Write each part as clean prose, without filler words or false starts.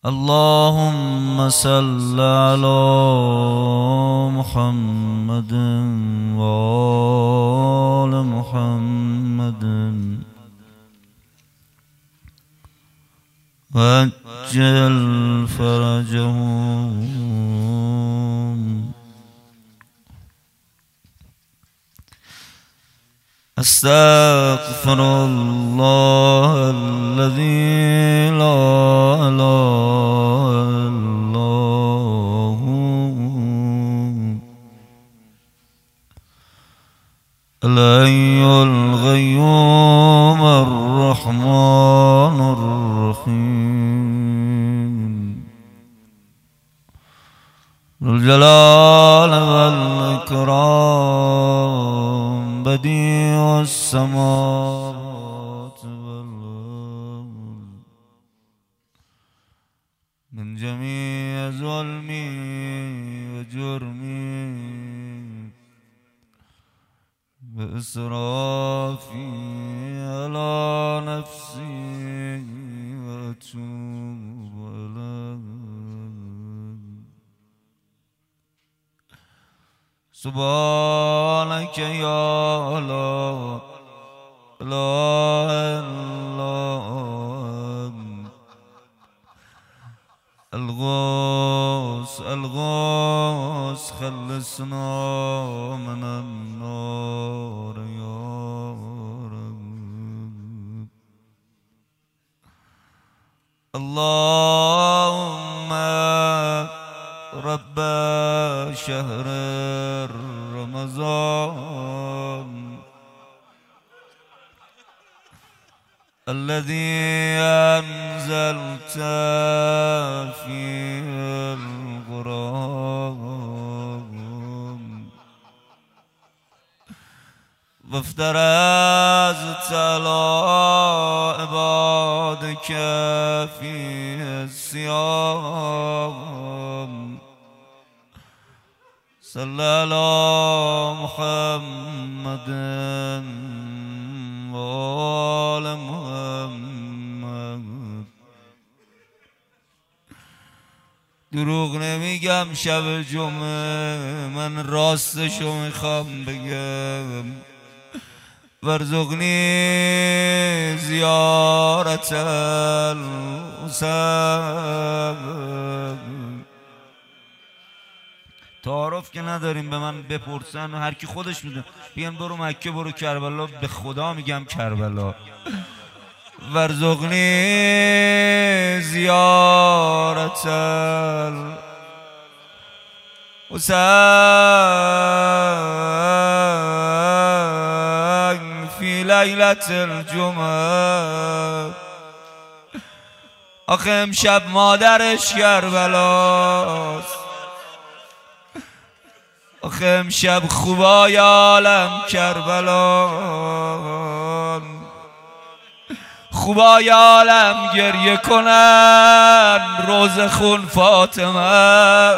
اللهم صل على محمد وآل محمد وعجل فرجهم. استغفر الله الذي لا اله الا هو الحي القيوم الرحمن الرحيم ذو الجلال والإكرام بديع السماوات والأرض من جميع ظلمي وجرمي بإسرافي على نفسي وأتوب إليك. سبحانك يا لا إله إلا أنت الغوث الغوث خلصنا من النار يا رب. اللهم رب شهر رمضان الذي أنزلت فيه القرآن وافترضت على عبادك فيه الصيام صلى على محمد وآل محمد. دروغ نمیگم شب جمعه من راستشو میخوام بگم. ورزقنی زیارت الحسین. تعارف که نداریم به من بپرسن هر کی خودش میدونه. بیان برو مکه برو کربلا، به خدا میگم کربلا. ورزقنی زیارت الحسین فی لیلة الجمعه. آخه امشب مادرش کربلاست. آخه امشب خوبای عالم کربلان. خوبای عالم گریه کنن روز خون فاطمه.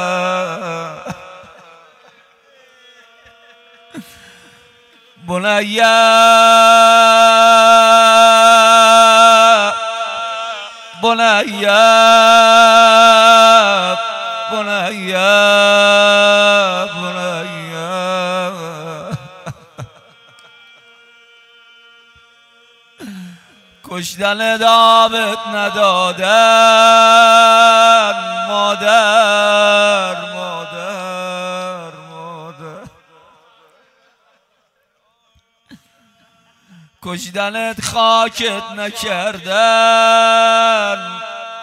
بنیا بنیا بنیا کشتن داوود ندادن مادر مادر مادر. کشتنت خاکت نکردن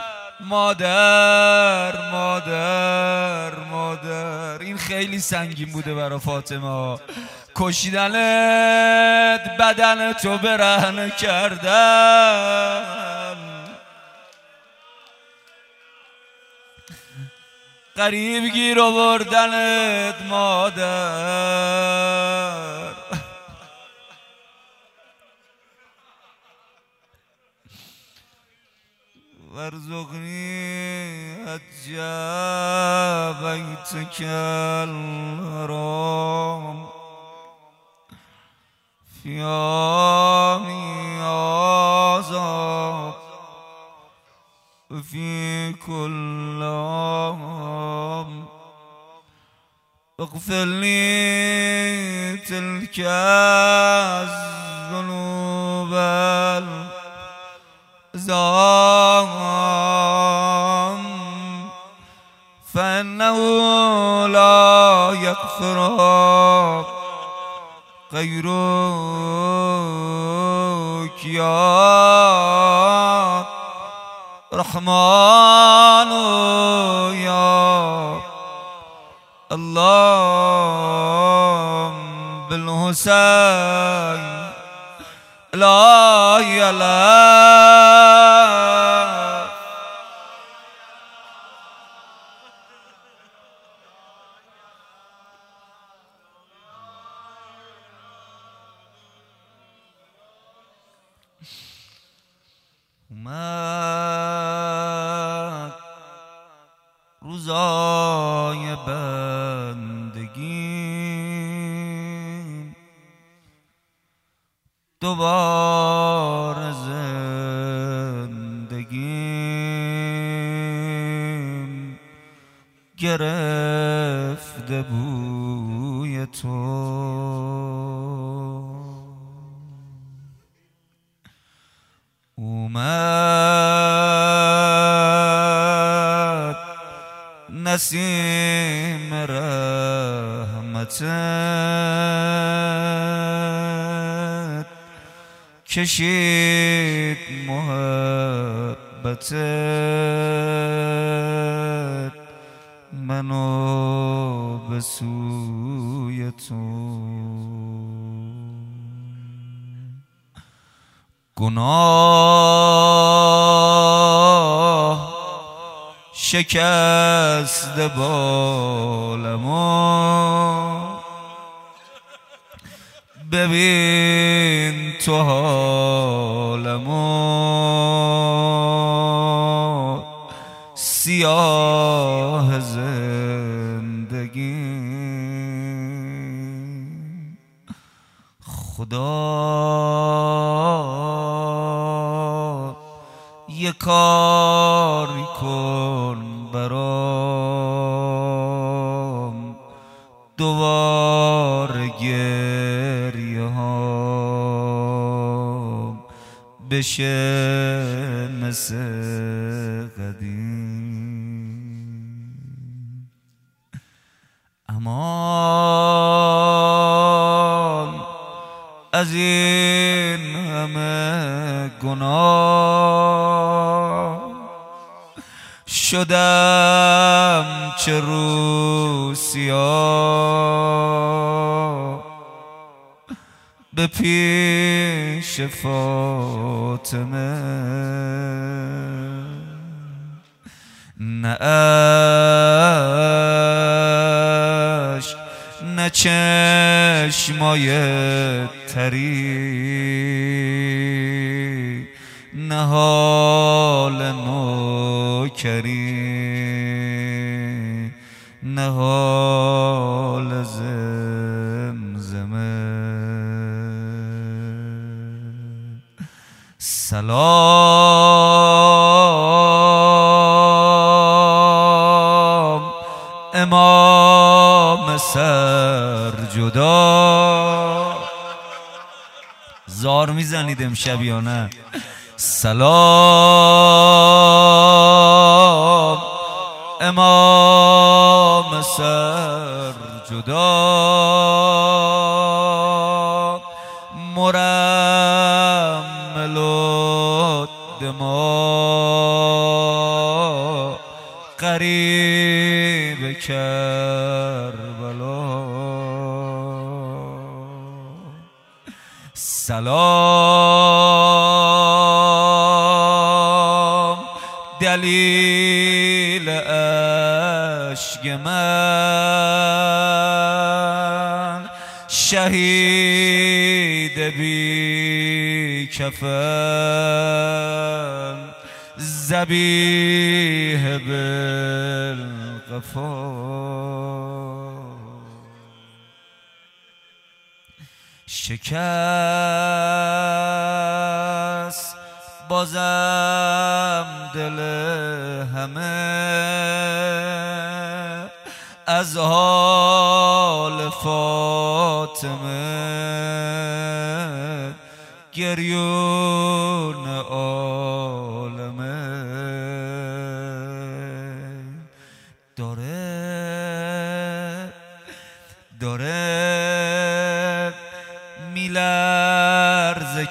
مادر مادر مادر. این خیلی سنگین بوده برای فاطمه. کشیدنت بدن تو برهنه کردن. غریب گیر آوردنت مادر. وارزقني حج بيتك الحرام في عام هذا في كل عام اغفر لي تلك الذنوب العظام فإنه لا يغفر غيرك يا رحمن يا الله بالحسين لا يلا اومد روزای بندگی دوباره زندگیم گرفته بوی تو اومد نسیم رحمتت کشید محبتت منو به سوی تو گناه شکست بالمو ببین تو حالمو سیاه زندگی خدا یه کاری کن برام دوباره گریه هام بشه مثل قدیم امان از این همه گناه شدم چه روسیا به پیش فاطمه نه عشق نه چشمای تری نه حال نوکری نه حال زمزمه سلام امام سرجدا زار میزنید امشب یا نه سلام امام سرجدا مرمل الدماء قریب کربلا سلام دلیل اشک من شهید بی کفن ذبیح بالقفا شکست بازم دل همه از حال فاطمه گریون عالمه داره میلرز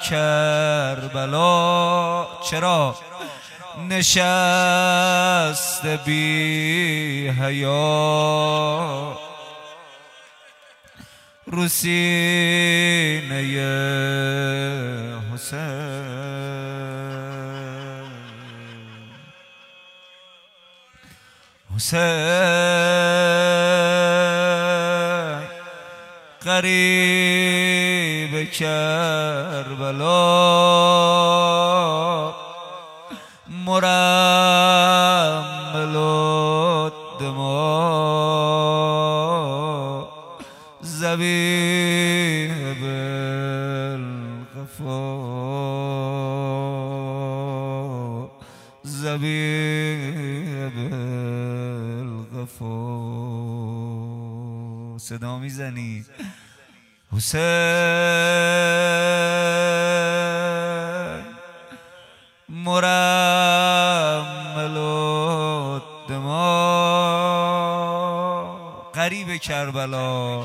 کربلا چرا نشست بی حیا رو سینه حسین غریب کربلا مرمل الدماء ذبیح بالغفا ذبیح بالغفا. صدا میزنی حسین مرمل الدماء غریب کربلا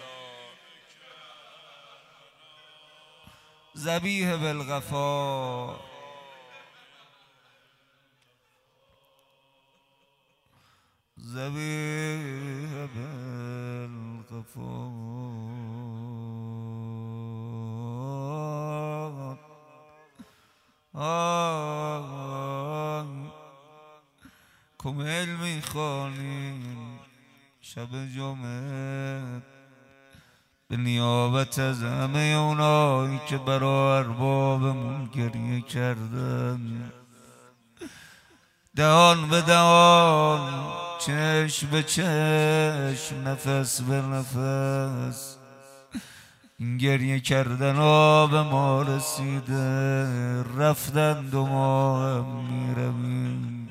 ذبیح بالغفا ذبیح بالغفا. کمیل میخوانیم شب جمعه به نیابت از همه اونایی که برای اربابمون گریه کردن، دهان به دهان، چشم به چشم، نفس به نفس این گریه کردن ها به ما رسیده. رفتند و ما هم میرویم.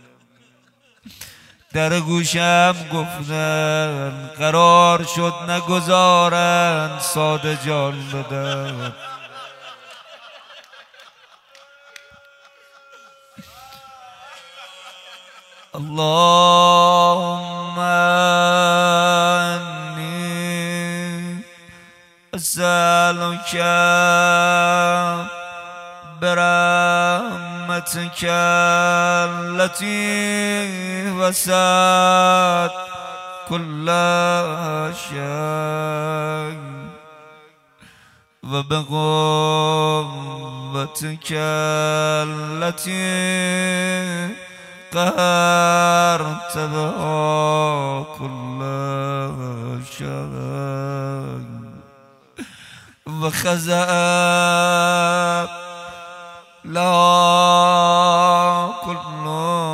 در گوشم گفتن قرار شد نگذارن ساده جان بدن. اللهم انی اسألک برحمتك التي وسعت كل شيء وبقوتك التي قهرت بها كل شيء وخزأت لا كل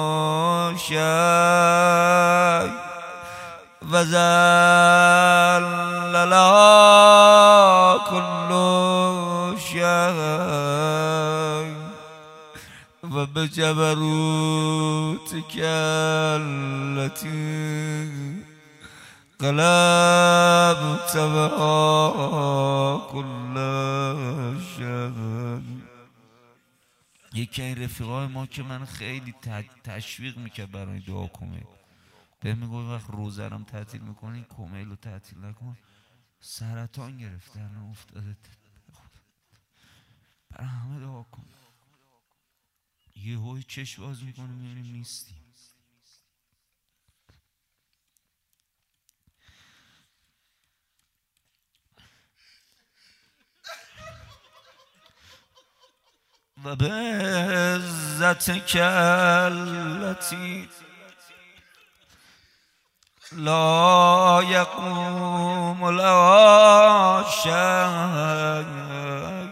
شيء وذل لا كل شيء وبجبروتك التي قلبت بها كل شيء. یکی این رفیقای ما که من خیلی تشویق میکرد برای دعا کمیل، به میگوی وقت روزرم تعطیل میکنی کمیل رو تعطیل نکن، سرطان گرفتن افتاده، برای همه دعا کن. یه هوی چشم باز میکنی میبینیم نیستی. و به عزتک التي لا يقوم لها شيء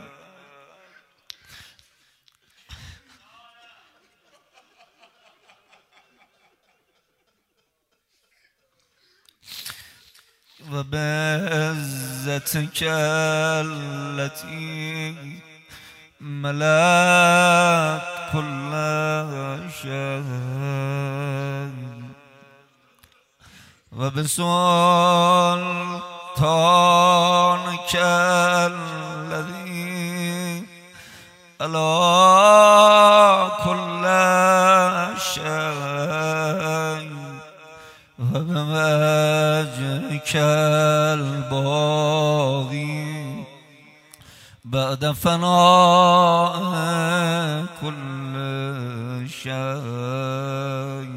و به عزتک التي ملأت كل شيء وبسلطانك الذي على كل شيء وبوجهك الباغي بعد فناء كل شيء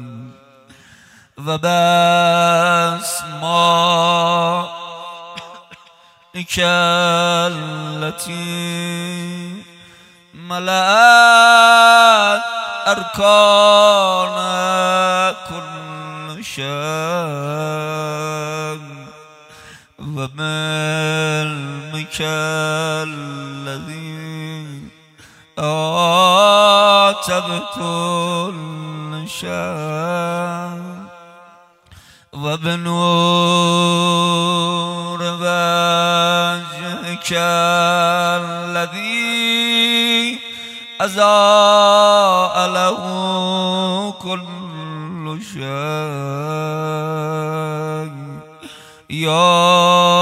وبأسمائك التي ملأت أركان كل شيء وبعلمك الذي أعتبت كل شيء وبنور وجهك الذي أضاء له كل شيء يا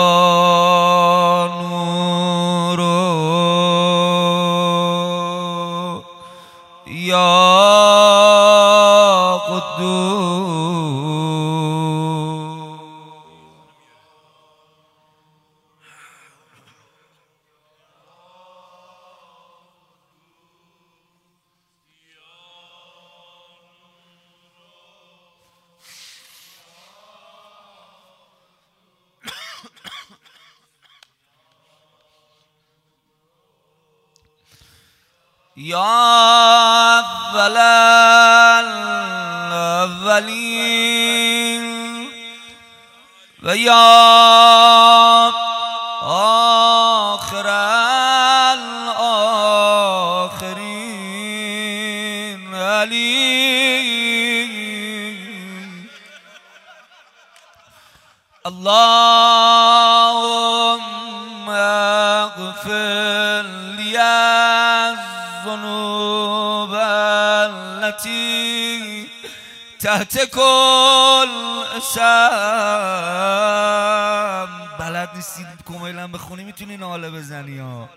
نور يا قدوس يا أول الأولين ويا آخر الآخرين عليم اللهم اغفر لي الذنوب التي تحت كل اسم بلد نیستید کمیلا بخونی میتونی ناله بزنی ها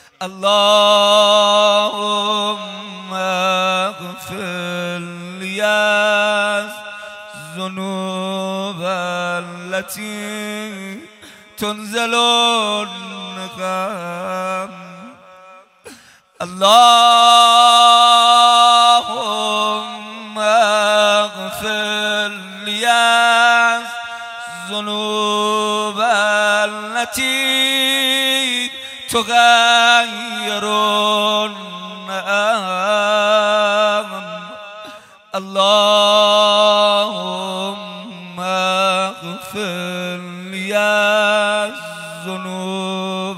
اللهم اغفر لي الذنوب التي تنزل النقم اللهم اغفر لي الذنوب التي تغير النعم اللهم اغفر لي الذنوب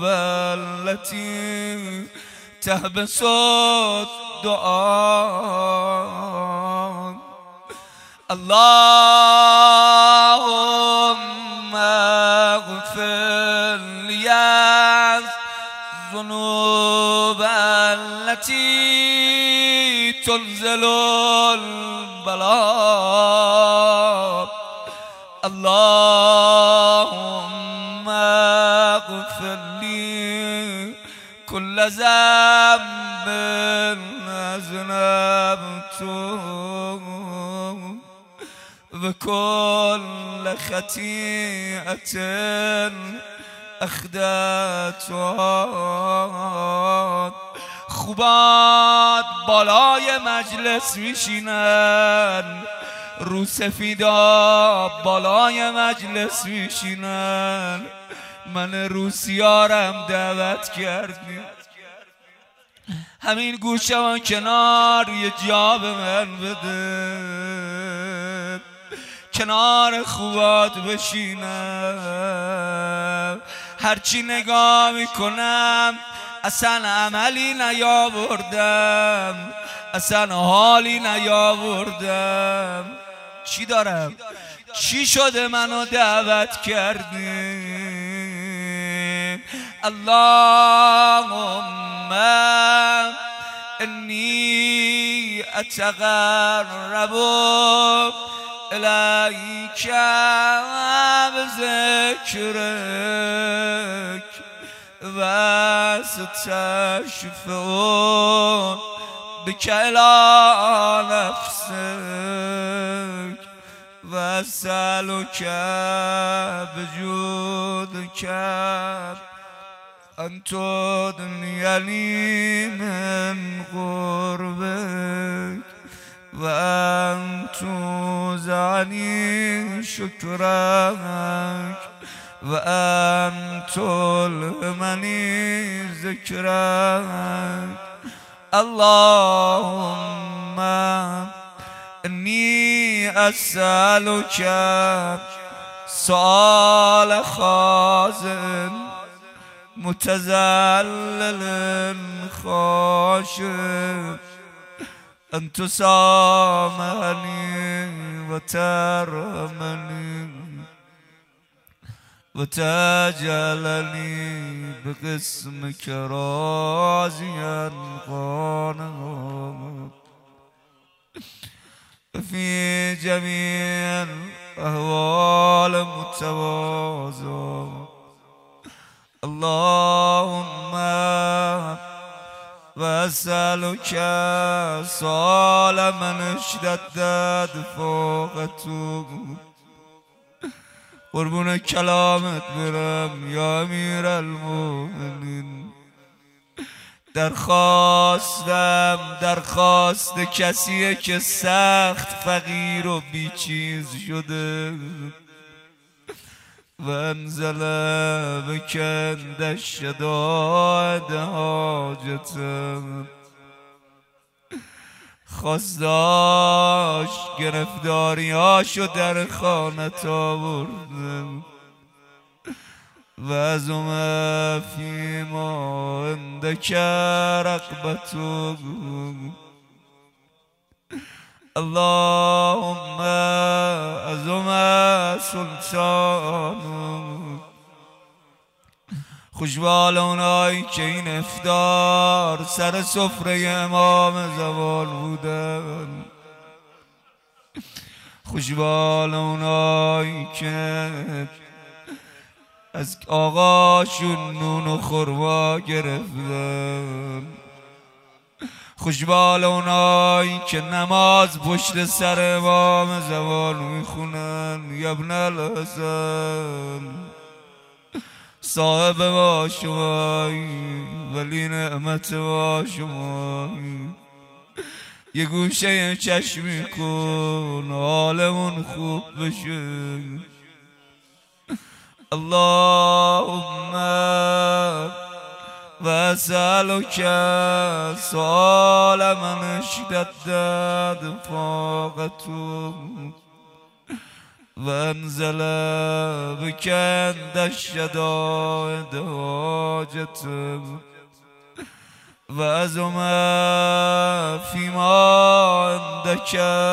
التي تحبس الدعاء اللهم اغفر لي الذنوب التي تنزل البلاء اللهم اغفر لي كل ذنب أذنبته وكل خطيئة أخدعتها خوبات بالای مجلس میشینن رو سفیدا بالای مجلس میشینن من روسیارم دعوت کردی همین گوشم کنار یه جا به من بده کنار خوبات بشینم هرچی نگاه میکنم اصلا عملی نیاوردم اصلا حالی نیاوردم چی دارم؟ چی شده منو دعوت کردی؟ اللهم انی أتقرب إليك بذكرك وستشفع بك إلى نفسك وأسألك بجودك أن تدنيني من قربك وأن توزعني شكرك وأن تلهمني ذكرك اللهم إني أسألك سؤال خازن متذلل خاشع أن تسامحني وترحمني وتجعلني بقسمك راضيا قانعا في جميع الأحوال متواضعا اللهم وأسألك سؤال من اشتدت فوقته قربون کلامت برم یا امیر المؤمنین درخواست کسیه که سخت فقیر و بیچیز شده و انزل بکند الشدائد حاجتم خواستاش گرفتاریاشو در خانت آوردم و از ما فیما عندک رغبتو اللهم عظم سلطانو خوشبال اونایی که این افطار سر سفره امام زمان بودن خوشبال اونایی که از آقاشون نون و خرما گرفتن خوشبال اونایی که نماز پشت سر امام زمان میخونن یا ابن الحسن صاحب ما شمایی ولی نعمت ما شمایی یه گوشه چشمی کن حالمون خوب بشه اللهم وأسألك سؤال من اشتدت فاقته وانزل بك عند الشدائد حاجته وعظم فيما عندك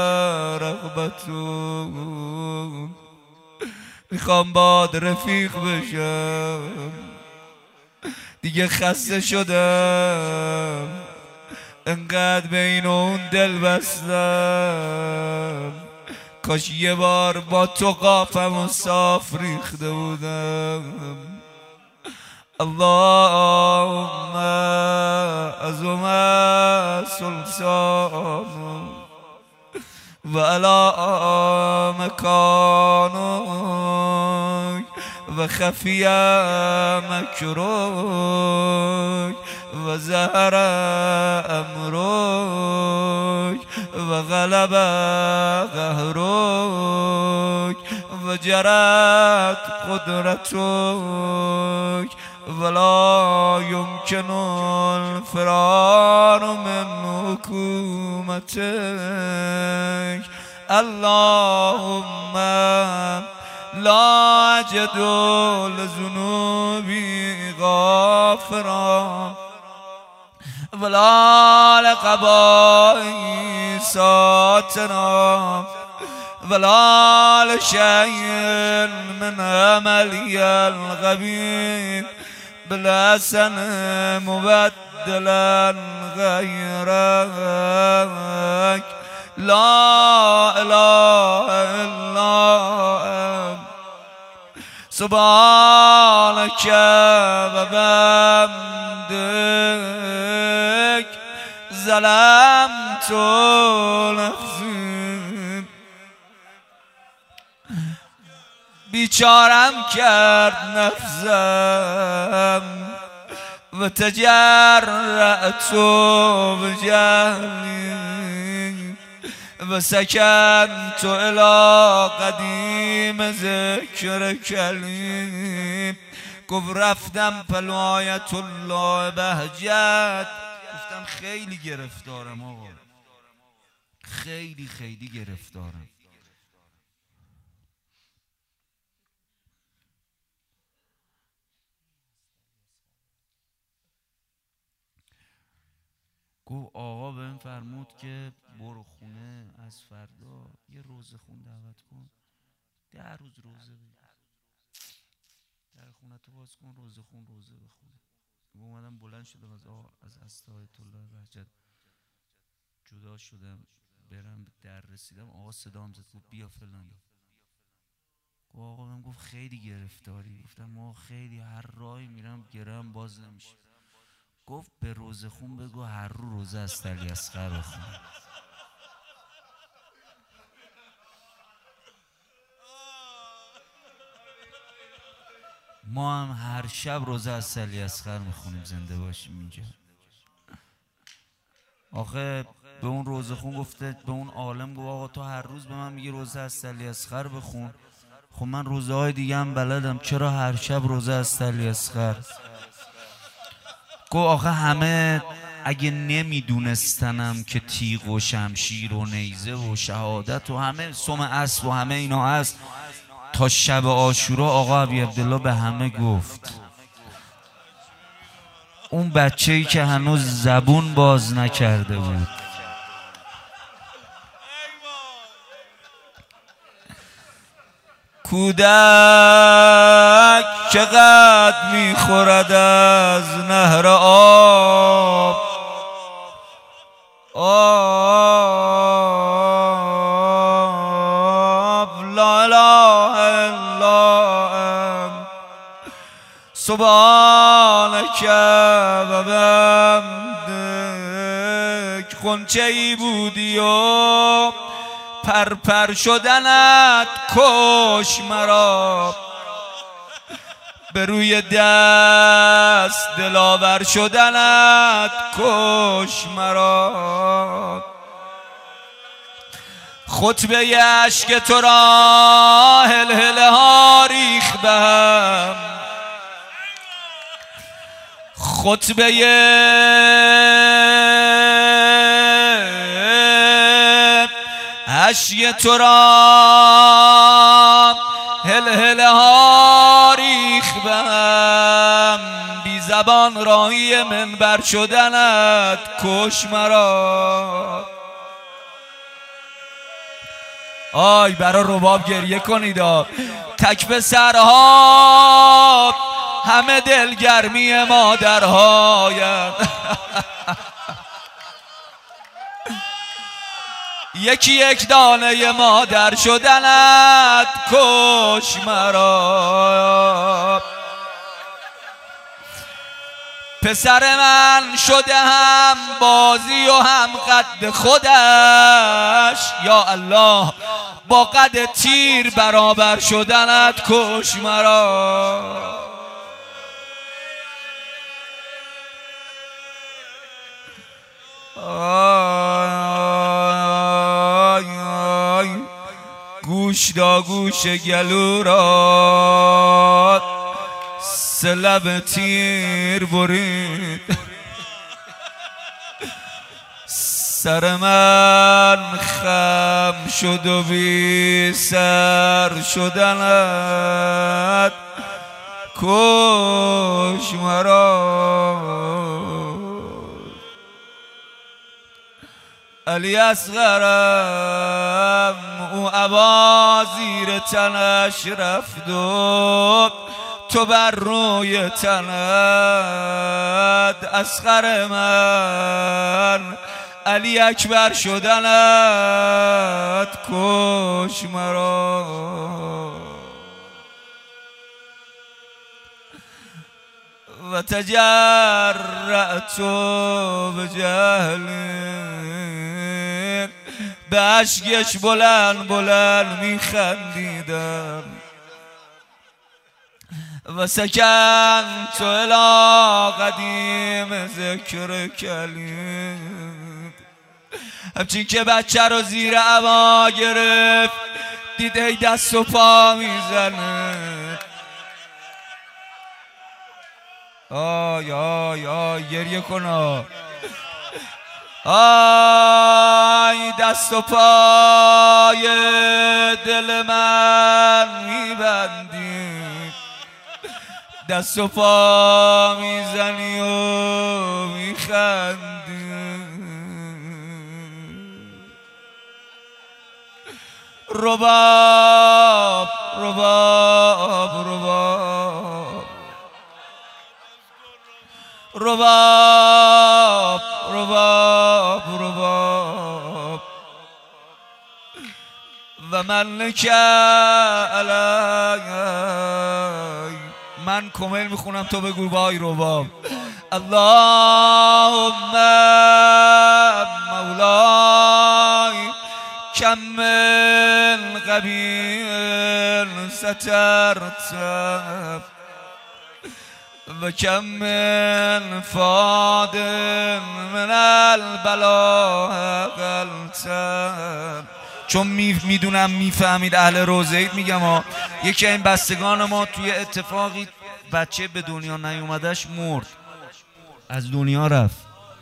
رغبته میخوام باد رفیق بشم دیگه خسته شدم انقدر بین اون دل بستم کاش یه بار با تو قافم و صاف ریخته بودم اللهم عظم سلطانو و علی مکانک و خفی مکروک و ظهر امرک و غلب قهرک و جرت قدرتک ولا يمكن الفرار من حكومتك اللهم لا أجد لذنوبي غافرا ولا لقبائي ساترا ولا لشيء من عملي الغبي بالحسن مبدلا غيرك لا اله الا سبحانك وبحمدك ظلمت نفسي بیچارم کرد نفسم و تجرأت بجهلی و سکنت الى قدیم ذکر کلیم. گفت رفتم پلایت الله بهجت. گفتم خیلی گرفتارم آقا، خیلی گرفتارم. گفت آقا بهم فرمود که برو خونه، از فردا یه روزه خون دعوت کن، 10 روز روزه بگیر، در خونه تو باز کن، روزه خون روزه بخونه. اومدم بلند شدم از استایت الله بهجت جدا شدم برم در رسیدم، آقا صدام زد گفت بیا فلان. گفت آقا بهم گفت خیلی گرفتاری. گفتم ما خیلی هر راهی میرم گرم باز نمیشه. گفت به روزه خون بگو هر روزه از الیاصغر بخون. ما هم هر شب روزه از الیاصغر میخونیم زنده باشیم اینجا. آخه به اون روزه خون گفته، به اون عالم گفت آقا تو هر روز به من میگی روزه از الیاصغر بخون، خب من روزه های دیگه هم بلدم، چرا هر شب روزه از الیاصغر؟ گفت آخه همه اگه نمیدونستنم که تیغ و شمشیر و نیزه و شهادت و همه سم اسب و همه اینا هست، تا شب عاشورا آقا ابی عبدالله به همه گفت. اون بچه‌ای که هنوز زبون باز نکرده بود، کودک چقدر میخورد از نهر آب، لا اله الا سبحانک و بحمدک. غنچه ای بودی و پرپر شدنت کش مرا، به روی دست دلاور شدنت کش مرا. خطبه اشک تو را هلهله ها ریخت بهم، خطبه اشک تو را هلهله ها ریخت بهم، بی زبان راهی منبر شدنت کش مرا. آی برا رباب گریه کنید، تک پسرها همه دلگرمی مادرهایم. یکی یک دانه مادر شدنت کش مرا. پسر من شده هم بازی و هم قد خودش، یا الله با قد تیر برابر شدنت کش مرا. گوش دا گوش گلو را سلب تیر برید، سر من خم شد و بی سر شدنت کش مرا. الیاصغرم او عبا زیر تنش رفت و تو بر روی تنت اصغر من علی اکبر شدنت کش مرا و تجرأت بجهل به اشکش بلند بلند میخندیدم و سکنت الی قدیم ذکر کلید همچین که بچه رو زیر عبا گرفت دید ای دست و پا میزنه آی آی آی گریه کن آی دست و پای دل من میبندی دست و پا میزنی و میخندی رباب رباب رباب رباب رباب رباب و من علی من کمیل میخونم تو بگو وای رباب اللهم مولای کم من قبیل سترت و کم من فاد من البلا قلت چون میدونم میفهمید اهل روزهید میگم یکی این بستگان ما توی اتفاقی بچه به دنیا نیومدش مرد از دنیا رفت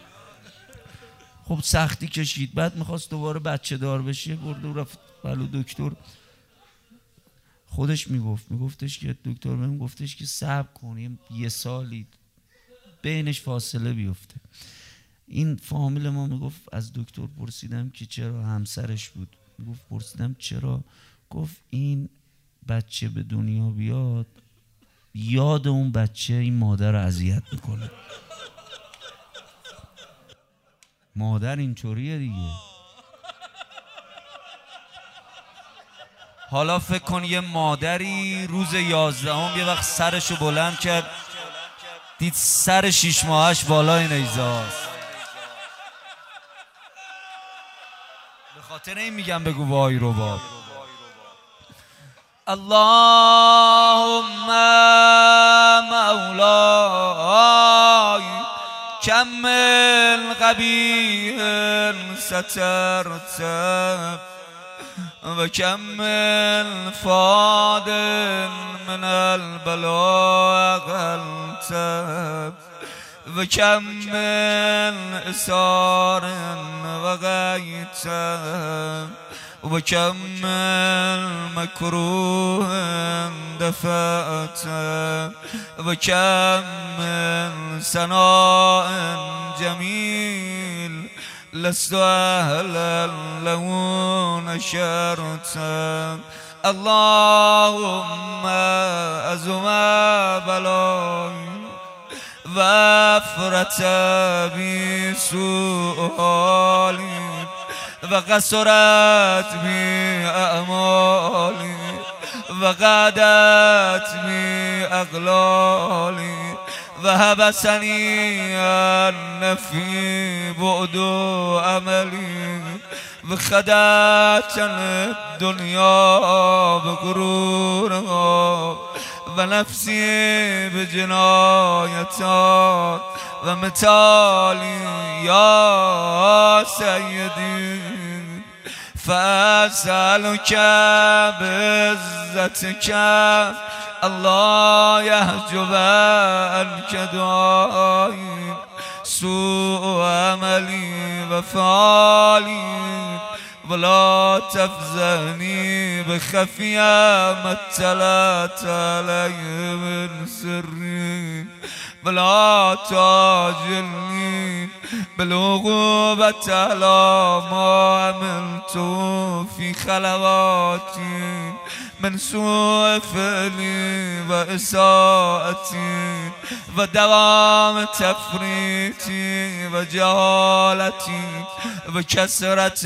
خب سختی کشید بعد میخواست دوباره بچه دار بشه برد و رفت بلو دکتر خودش میگفتش که دکتر بهم گفتش که صبر کنیم یه سالی بینش فاصله بیفته این فامیل ما میگفت از دکتر پرسیدم که چرا همسرش بود میگفت پرسیدم چرا گفت این بچه به دنیا بیاد یاد اون بچه این مادر رو اذیت میکنه مادر اینطوریه دیگه حالا فکر کن یه مادری روز 11 یه وقت سرشو بلند کرد دید سر 6 ماهش بالای نیزاست به خاطر این میگم بگو وای رباب اللهم مولای کم من قبیح سترت و کم من فاد من البلا قلت و کم من اسار و غیت و کم من مکروه دفعت و کم من ثناء جمیل لست اهلا له نشرت اللهم عظم بلای وفرت بی سؤالی و قصرت بی اعمالی و قعدت بی اقلالی و حبسنی النفی بعد عملی و خدعتن الدنیا بغرورها و نفسی بجنایتها و متالی یا سیدی فاسألك بعزتك الله يحجب عنك دعائي سوء عملي وفعالي ولا تفزعني بخفيا ما اطلعت علي من سري ولا تعجلني بالعقوبة على ما عملت في خلواتي من سوء فعلي وإساءتي ودوام تفريطي وجهالتي وكثرة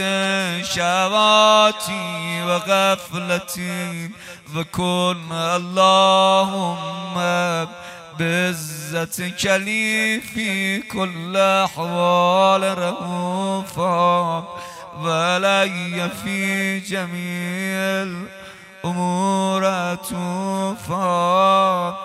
شهواتي وغفلتي وكن اللهم بعزتك لي في كل أحوال رؤوفا وعلي في جميع الأمور عطوفا.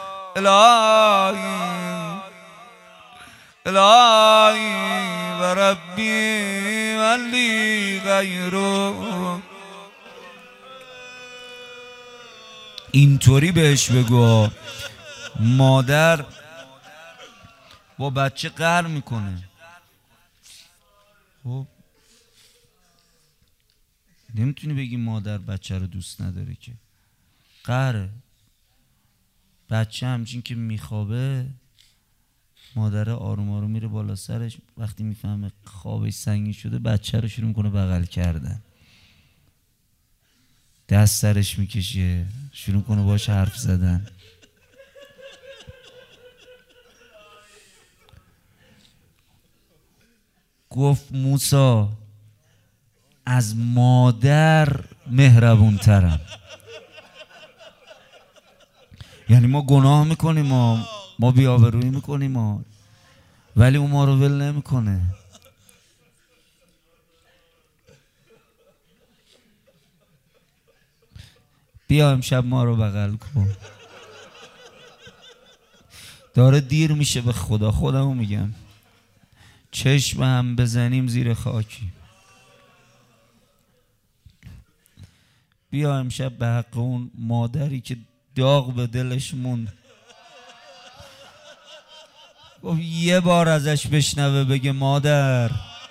إلهی و ربی من لی غیرک. اینطوری بهش بگو. مادر با بچه قهر میکنه، خب نمیتونی بگی مادر بچه رو دوست نداره که، قهره. بچه همچین که میخوابه مادر آروم آروم میره بالا سرش، وقتی میفهمه خوابش سنگین شده بچه رو شروع میکنه بغل کردن، دست سرش میکشه، شروع کنه باش حرف زدن. گفت موسی از مادر مهربون ترم. یعنی ما گناه میکنیم، ما بی‌آبرویی میکنیم، ولی اون ما رو ول نمیکنه. بیا امشب ما رو بغل کن. داره دیر میشه، به خدا خودمو میگم چشم هم بزنیم زیر خاکی. بیا امشب به حق اون مادری که داغ به دلش موند، یه بار ازش بشنوه بگه مادر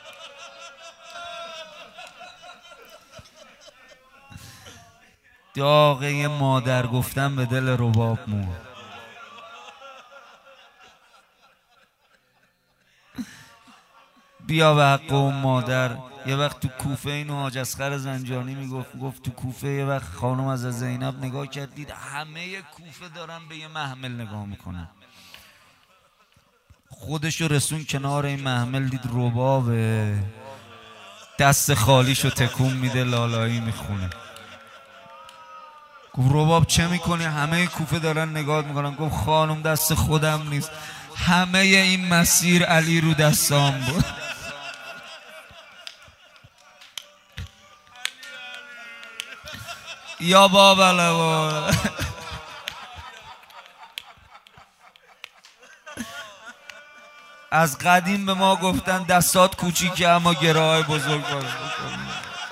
داغ یه مادر گفتن به دل رباب موند. بیا به حق اون مادر. یه وقت تو کوفه اینو حاج اصغر زنجانی میگفت تو کوفه یه وقت خانم از زینب نگاه کرد، دید همه کوفه دارن به یه محمل نگاه میکنن، خودشو رسون کنار این محمل، دید ربابه، دست خالیشو تکون میده، لالایی میخونه. گفت رباب چه میکنی؟ همه کوفه دارن نگاه میکنن. گفت خانم دست خودم نیست، همه این مسیر علی رو دستام بود. یا بابا لوا. از قدیم به ما گفتن دستات کوچیکه اما گره‌های بزرگ باز بکنی.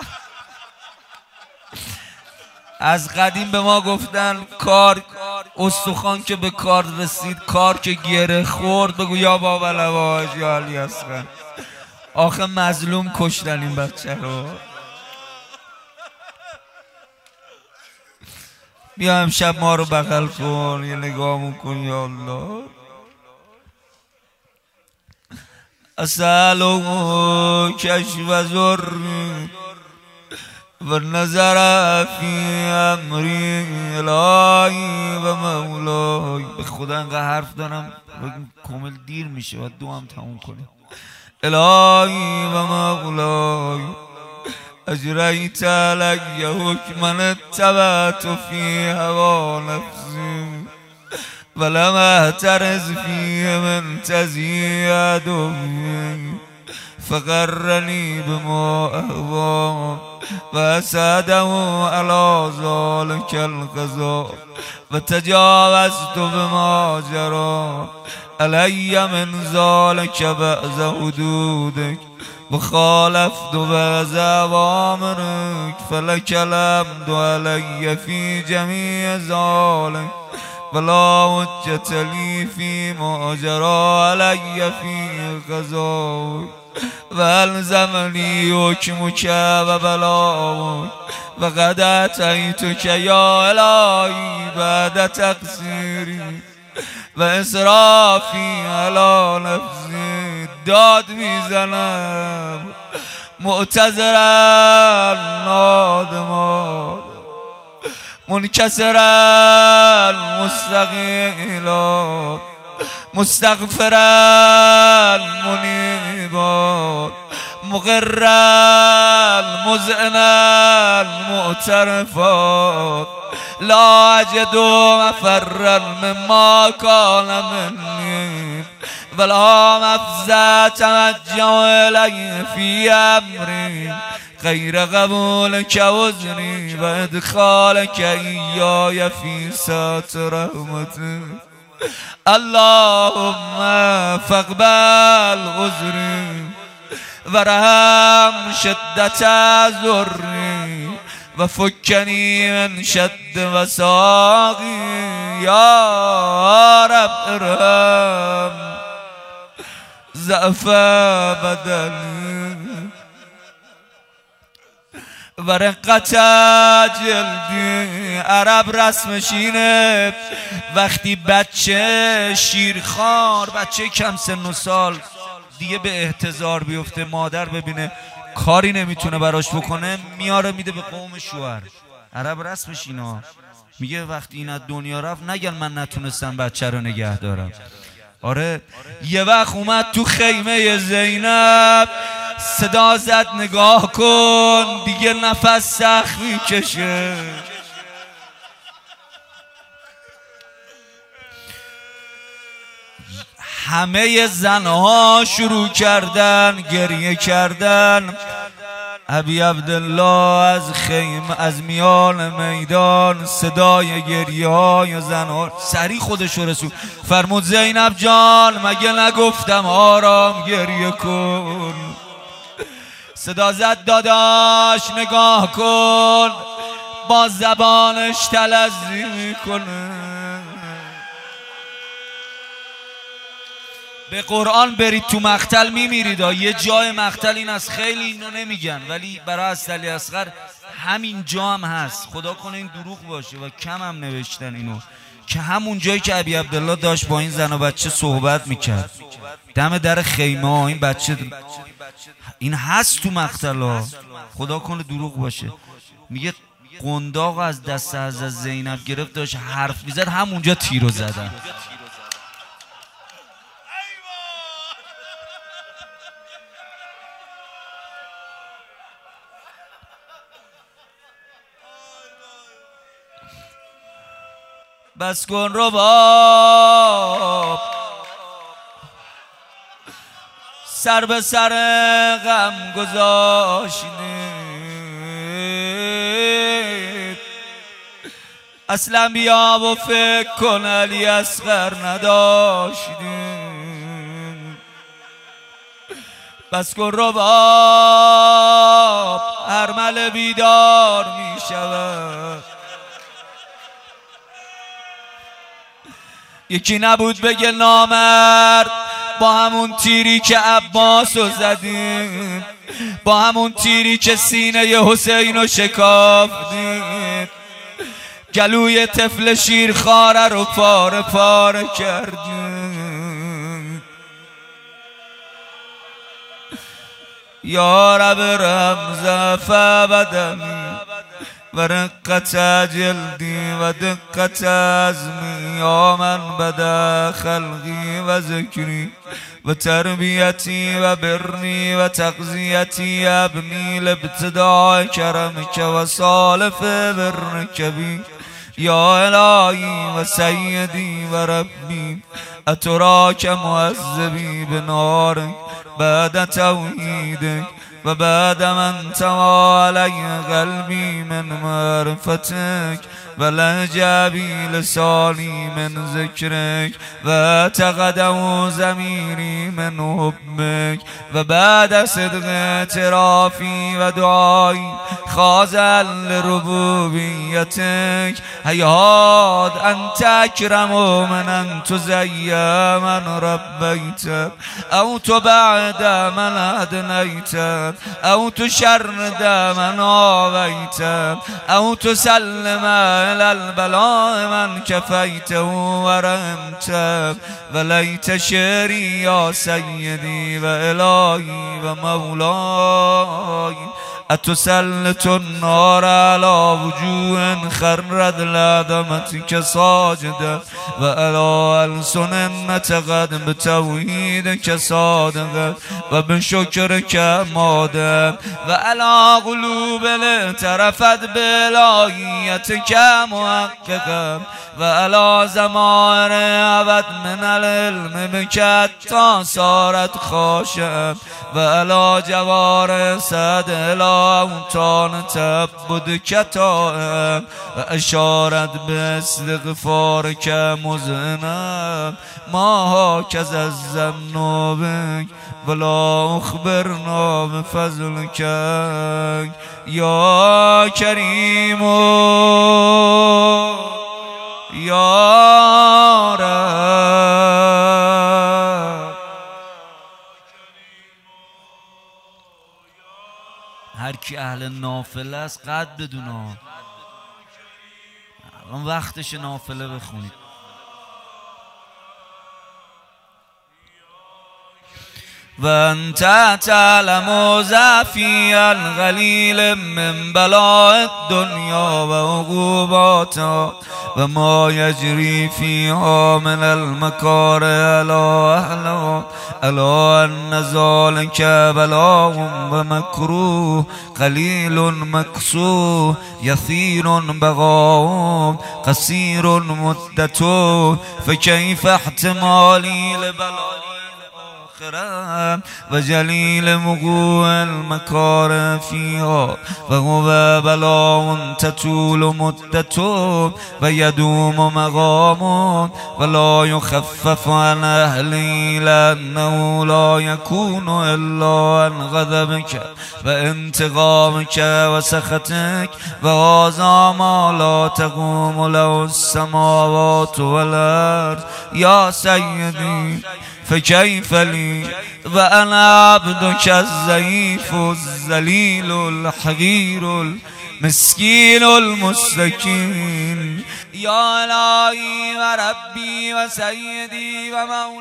از قدیم به ما گفتن کار استخوان که به کار رسید، کار که گره خورد. بگو یا بابا لوا یا علی اصغر. آخه مظلوم کشتن این بچه رو. بیا امشب ما رو بغل کن، یه نگاهمون کن یا الله. اسألو کشف زر و نظر فی امری الهی و مولای. به خدا انقدر حرف دارم کامل دیر میشه، باید دو هم تموم کنیم. الهی و مولای اجریت علی حکمن اتبعت فی هوا نفسی ولم اعترض فیه من تزی عدوی فقرنی بما اهوا و اسعده علی ذلک القضا و تجاوزت بما جرا علی من ذلک بعض حدودک و خالفت بعض اوامرک فلک الحمد علی فی جمیع ذلک ولا حجة لي فيما جرى علي في قضاء والزمني حكمك وبلاغك وقد أتيتك يا إلهي بعد تقصيري و اسرافی علی نفسی، داد میزنم معتذرا نادما منکسرا مستقیلا مستغفرا منیبا مقرا مذعنا معترفا لا اجد مفرا مما كان مني ولا مفزع توجه الی فی امری غیر قبولک عذری و ادخالک ایای فی ساعت رحمتک اللهم فاقبل عذری ورحم شدت ضری و فکنی من شد وساقی یا رب ارحم ضعف بدنی و رقت جلدی. عرب رسمش اینه وقتی بچه شیرخوار، بچه کم سن و سال دیگه به احتضار بیفته، مادر ببینه کاری نمیتونه براش بکنه، میاره میده به قوم شوهر. عرب رسمش اینا، میگه وقتی این از دنیا رفت نگن من نتونستم بچه رو نگه دارم. آره یه وقت اومد تو خیمه زینب، صدا زد نگاه کن دیگه نفس سخت میکشه. همه زنها شروع کردن گریه کردن. ابی عبدالله از خیمه، از میان میدان صدای گریه های زنها سریع خودش رو رسون، فرمود زینب جان مگه نگفتم آرام گریه کن؟ صدا زد داداش نگاه کن، با زبانش تلظی میکنه. به قرآن برید تو مقتل میمیرید. یه جای مقتل این از، خیلی اینو نمیگن ولی برای اصلی اصغر همین جا هم هست. خدا کنه این دروغ باشه و کم هم نوشتن اینو، که همون جایی که ابی عبدالله داشت با این زن و بچه صحبت میکرد دم در خیمه ها، این بچه این هست تو مقتل ها. خدا کنه دروغ باشه. میگه قنداق از دست از زینب گرفت، داشت حرف میزد، همونجا تیرو زدن. بس کن رباب سر به سر غم گذاشتید، اصلا بیا و فکر کن علی اصغر نداشتید. بس کن رباب ارمل بیدار می شود. یکی نبود بگه نامرد با همون تیری که عباس رو زدیم، با همون تیری که سینه حسین رو شکافتیم، گلوی طفل شیرخواره رو پاره پاره کردیم. یا رب رمز بدنی و رقت جلدی و دقت عزمی، یا من بدا خلقی و ذکری و تربیتی و برنی و تغذیتی ابنی لابتداء کرمک و سالف برنک بی. یا الهی و سیدی و ربی اتراک معذبی بنارک بعد توحیدک و بعد من طوى علی قلبی من معرفتک و لهجبی لسانی من ذکرک و تقدم ضمیری من حبک و بعد صدق اعترافی و دعایی خاضع لربوبیتک. هیهات انت اکرم من ان تزی من ربیت او تبعد من ادنیت او تشرد من آویت او تسلم إلى البلاء من كفيته ورحمته وليت شعري يا سيدي وإلهي ومولاي أتسلط النار على وجوه خرت لعظمتك ساجدة وعلى ألسن نطقت بتوحيدك صادقة وبشكرك مادة وعلى قلوب اعترفت بإلهيتك محققة وعلى زمائر أبد من العلم بك حتى صارت خاشعة وعلى جوار سد الأوطان تعبدك طائعة وأشارت باستغفارك مذنب ما هكذا الظن بك ولا أخبرنا بفضلك يا كريم يا رب. هر کی اهل نافله است قد بدونه الان وقتش نافله بخونید. وانت تعلم ضعفي القليل من بلاء الدنيا وعقوباتها وما يجري فيها من المكاره على أهلها ألا أن ذلك بلاء ومكروه قليل مكسور يثير بقاء قصير مدته فكيف احتمالي لبلاء وجليل وقوع المكاره فيها وهو بلاء تطول مدته ويدوم مقامه ولا يخفف عن أهله لأنه لا يكون إلا عن غضبك وانتقامك وسخطك وهذا ما لا تقوم له السماوات والأرض يا سيدي فكيف لي وأنا عبدك الضعيف الذليل الحقير المسكين المستكين يا إلهي وربي وسيدي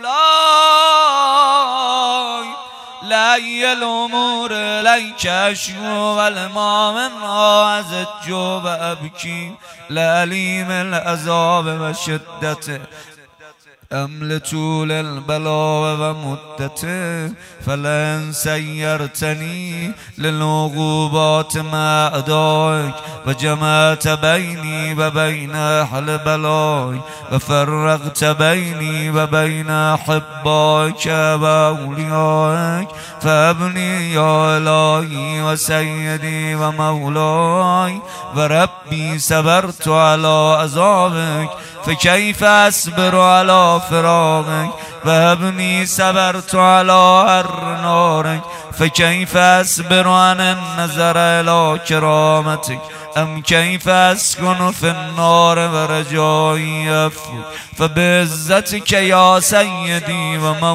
ومولاي لا الأمور إليك أشكو والما منها أزج وأبكي لأليم العذاب وشدته أم لطول البلاء ومدته فلن سيرتني للعقوبات مع أعدائك وجمعت بيني وبين أهل بلاء وفرقت بيني وبين أحبائك وأوليائك فابني يا إلهي وسيدي ومولاي وربي صبرت على عذابك فكيف أصبر على فراقك وهبني صبرت على حر نارك فكيف أصبر عن النظر إلى كرامتك أم كيف أسكن في النار ورجائي يفوت فبعزتك يا سيدي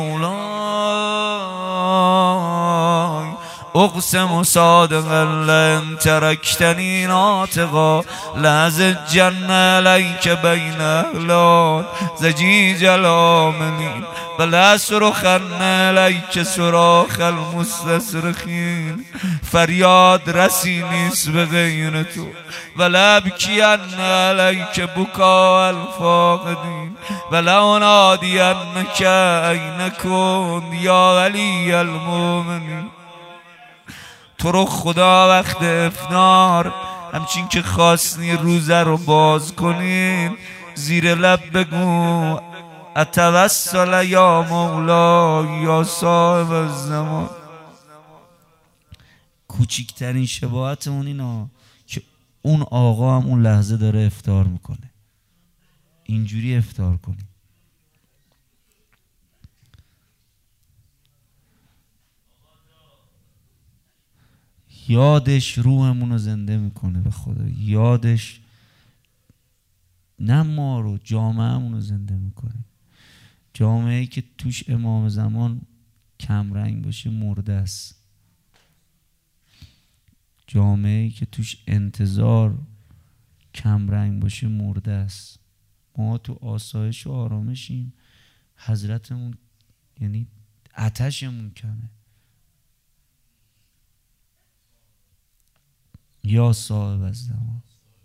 ومولاي أقسم صادقا لئن تركتني ناطقا لأزجن عليك بين أهلان زجيج العاملين ولأصرخن عليك صراخ المستصرخين فریاد رسی نیست به غیر تو ولأبكين عليك بكاء الفاقدين ولأنادينك أين كنت يا ولي المؤمنين. تو رو خدا وقت افطار همچین که خواستنی روزه رو باز کنین زیر لب بگو اتوسل یا مولا یا صاحب الزمان. کوچکترین شباهتمون اینا که اون آقا هم اون لحظه داره افطار میکنه، اینجوری افطار کنی. یادش روحمون رو زنده میکنه به خدا، یادش نه ما رو جامعهمون رو زنده میکنه. جامعه‌ای که توش امام زمان کمرنگ باشه مرده است. جامعه‌ای که توش انتظار کمرنگ باشه مرده است. ما تو آسایش و آرامشیم، حضرتمون یعنی آتشمون کمه. یا صاحب الزمان،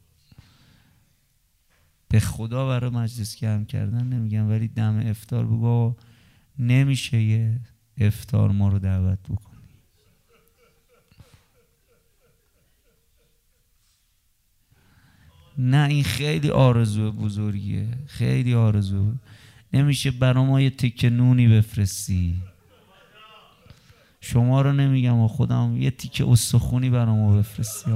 به خدا برای مجلس گرم کردن نمیگم، ولی دم افطار بگو نمیشه یه افطار ما رو دعوت بکنی. نه این خیلی آرزو بزرگیه، خیلی آرزو. نمیشه برا ما یه تکه نونی بفرستی؟ شما رو نمیگم و خودم، یه تیکه استخونی برا ما بفرستی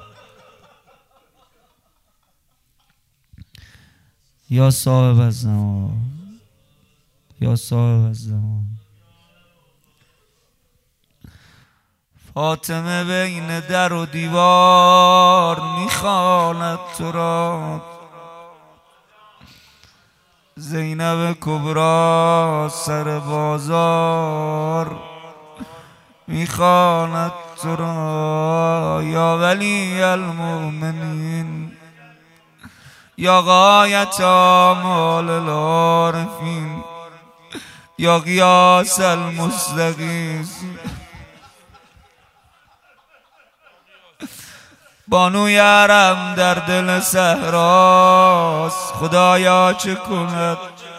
یا صاحب الزمان، یا صاحب الزمان. فاطمه بین در و دیوار میخواند تو را، زینب کبرا سر بازار میخواند تو را. یا ولی المؤمنین، یا غایت آمال العارفین، یا غیاث المستغیثین. بانوی حرم در دل صحراست، خدایا چه کند؟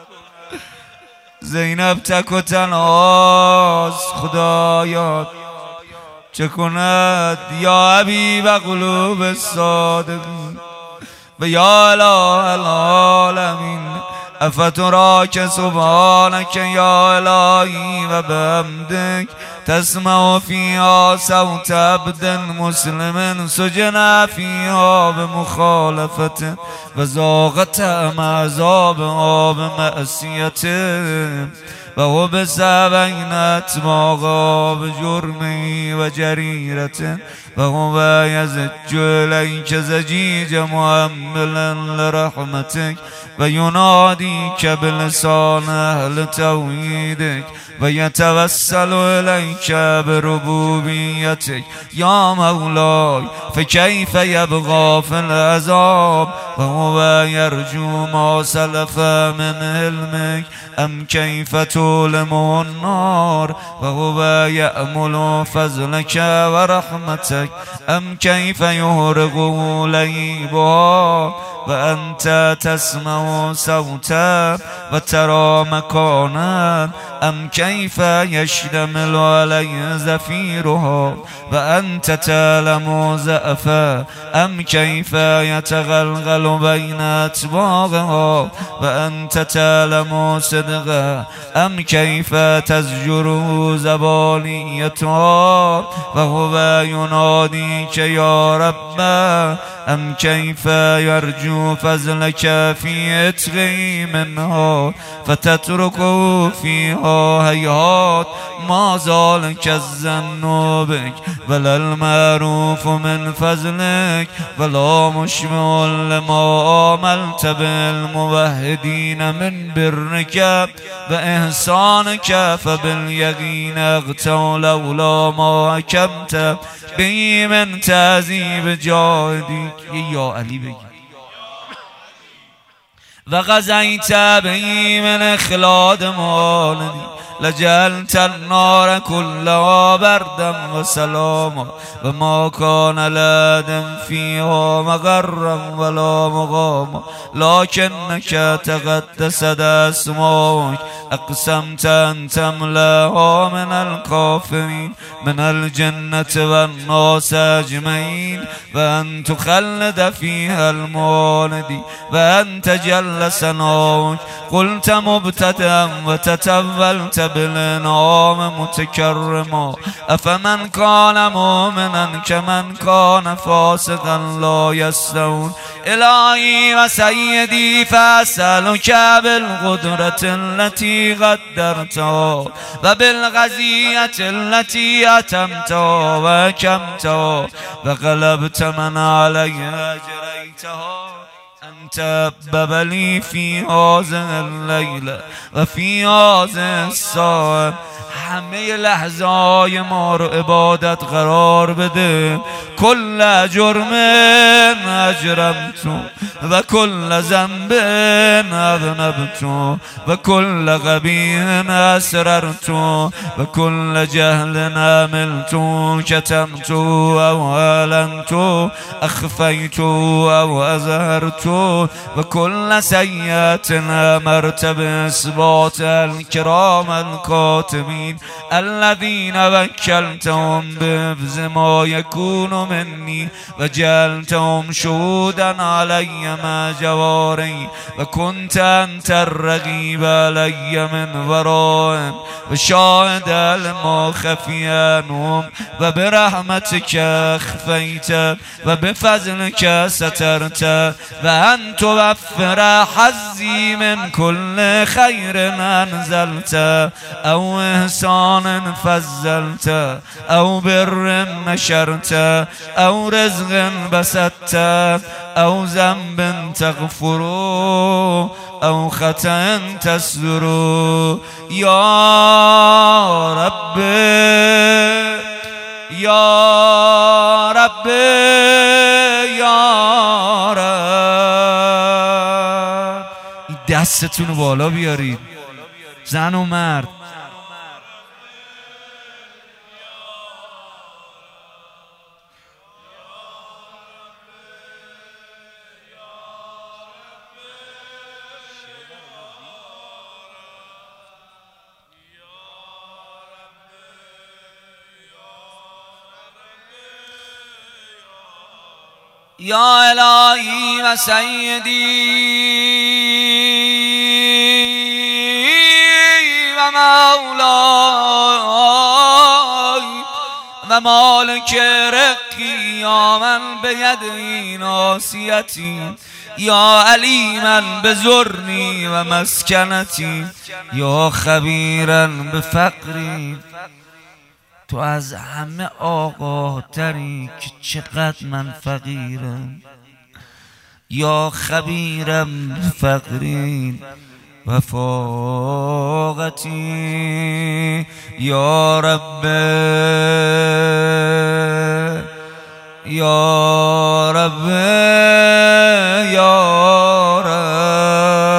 زینب تک و تنهاست، خدایا چه کند؟ یا حبیب قلوب الصادقین و یا اله العالمین، افتراک سبحانک یا الهی و بحمدک تسمع فیها صوت عبد مسلم سجن فیها بمخالفت و ذاق طعم عذاب آب معصیت و هو بسبعین اتباقا بجرمی و جریرت و هو یزج الیک زجیج محملا لرحمتک و ینادیک بلسان اهل توحیدک و یتوسل الیک بربوبیتک یا مولای فکیف یبقی فی العذاب و هو یرجو ما سلف من علمک ام کیف تولم النار و هو یأمل فضلک و رحمتک ام کیف یهرقه لیبها و انت تسمع صوتا و ترى مکانا ام کیف یشتمل علی زفیرها و انت تعلم ضعفا ام کیف یتغلغل بین اطباقها و انت تعلم صدقا ام کیف تزجر زبانیتها و هو ینادیک یا رب ام کیف یرجو فضلک فی عتقه منها فتترکه فیها هیهات ما ذلک الظن بک ولا المعروف من فضلک ولا مشبع لما عملت بالموحدین من برک و احسانک فبالیقین اغتوا لولا ما حکمت به من تعذیب جاهدی. یا علی بگی و قضیت به من اخلاد مالدی لجعلت النار كلها بردا وسلاما و ما كان لادم فيها مغرا ولا مقاما لكنك تقدست اسماؤك اقسمت ان تملاها من الكافرين من الجنة والناس اجمعين وان تخلد فيها المولد وان تجل ثناؤك قلت مبتدأ وتتولت بالانعام متكرما افمن كان مؤمنا كمن كان فاسقا لا يستوون. الهی و سیدی فاسألک بالقدرة التي قدرتها و بالقضیة التي اتمتها و اکمتها و قلبت من علی اجریتها انت ببلی فی هذه الليلة و فی هذه الساعة همه لحظه های ما رو عبادت قرار بده. کل جرم اجرمت و کل ذنب اذنبت و کل قبیح اسررت و کل جهل عملت کتمت او اعلنت اخفیت او اظهرت و کل سیئة امرت باثبات الکرام الکاتبین الذین وکلتهم بحفظ ما یکون منی و جعلتهم شهودا علی مع جواری و کنت انت الرقیب علی من ورائهم و شاهد لما خفی عنهم و برحمتک اخفیت و بفضلک سترت و ان توفر حظی من کل خیر انزلت او احسان فضلت او بر نشرت او رزق بسطت او ذنب تغفر او خطأ تستر یا رب یا رب یا رب. دستتون رو بالا بیارید زن و مرد. یا الهی و سیدی و مولای و مالک رقی یا من بیدی ناصیتی یا علیما بزرنی و مسکنتی یا خبیرا بفقری. تو از همه آگاه‌تری که چقدر من فقیرم. یا خبیرم فقری و فاقتی یا رب یا رب یا رب.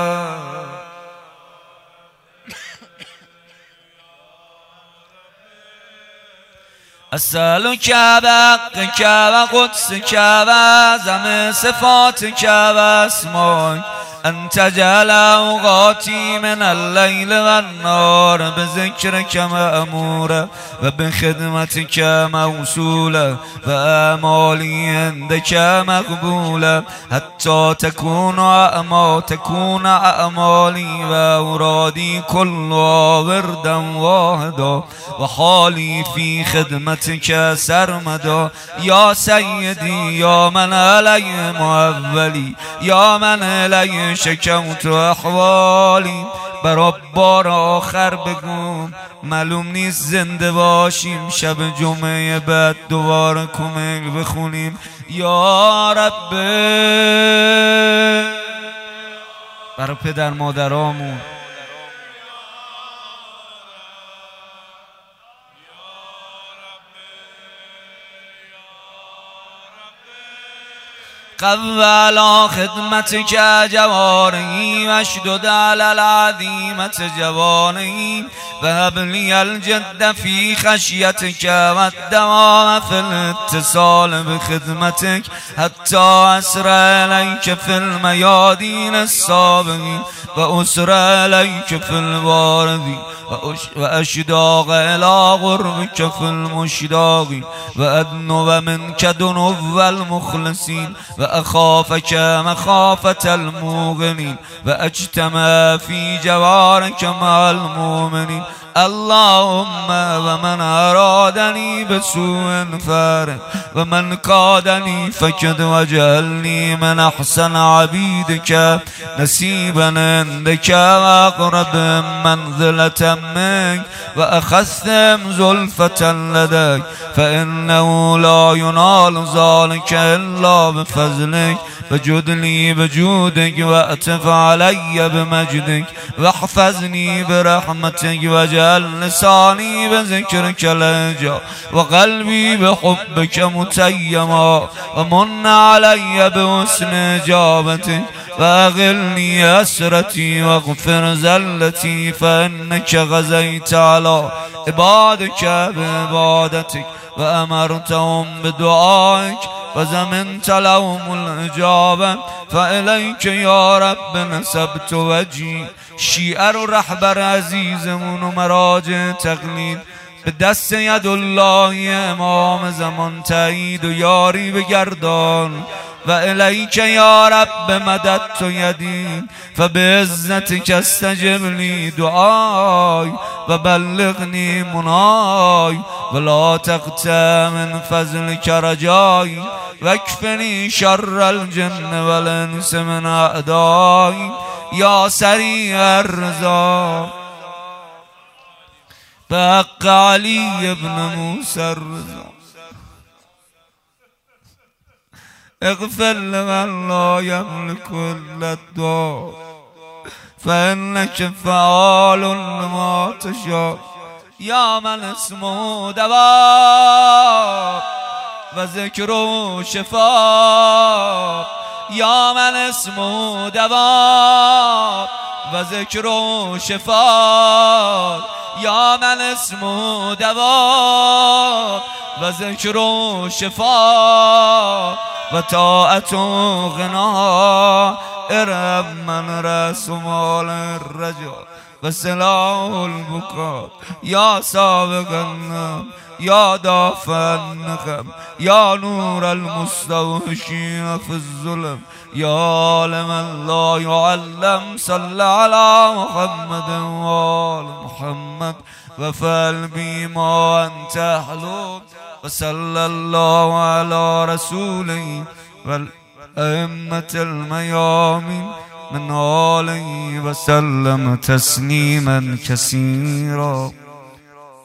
اسألك بحقك و قدسك و اعظم صفاتك و اسمائك ان تجعل اوقاتي من الليل والنهار بذكرك مأمورا و بخدمتك موصولا و اعمالي عندك مقبولا حتى تكون اعمالي و اورادي كلها وردا واحدا و حالي في خدمتك سرمدا. یا سیدی یا من علی معولی یا من علی شکوت احوالی. برای بار آخر بگم معلوم نیست زنده باشیم شب جمعه بعد دوباره کمک بخونیم. یا رب برای پدر مادرامون قو على خدمتك جواري واشدد على العظيمة جواني وهب لي الجد في خشيتك والدوام في الاتصال بخدمتك حتى أسر إليك في الميادين السابقين وأسر إليك في الواردين وأشداق إلى غربك في المشتاق وأدنو منك دنو المخلصين وأخافك مخافة الموقنين وأجتمع في جوارك مع المؤمنين. اللهم ومن أرادني بسوء فارق ومن قادني فكد وجعلني من أحسن عبيدك نسيبا عندك وأقرب منزلة منك وأخذهم زلفة لديك فإنه لا ينال ذلك إلا بفضلك. فجد لي بجودك وأتف علي بمجدك واحفظني برحمتك وجعل واجعل لساني بذكرك لهجا وقلبي بحبك متيما ومن علي بحسن إجابتك فأغلني أسرتي واغفر زلتي فإنك غزيت على عبادك بعبادتك وأمرتهم بدعائك وزمنت لهم الإجابة فإليك يا رب نسبت وجهي. شیعه و رهبر عزیزمون و مراجع تقلید به دست یدالله امام زمان تایید و یاری بگردان و الیک یا رب مددت یدی فبعزتک استجب لی دعای و بلغنی منای ولا تقطع من فضلک رجای واکفنی شر الجن والانس من اعدای یا سریع الرضا بحق علی ابن موسی الرضا اغفر لمن لا يملك الا الدعاء فانك فعال لما تشاء یا من اسمه دوا و ذکره شفا یا من اسمه دوا و ذکره شفا یا من اسمه دوا و ذکره شفا و طاعت و غنا ارم من رأس مال الرجا و سلاح البکا یا سابق النم یا دافع النقم یا نور المستوحشین فی الظلم یا عالم لا يعلم صل على محمد و آل محمد و فعل بما انت اهله و صلی الله على رسوله و الائمة الميامين من آله وسلم تسليما كثيرا.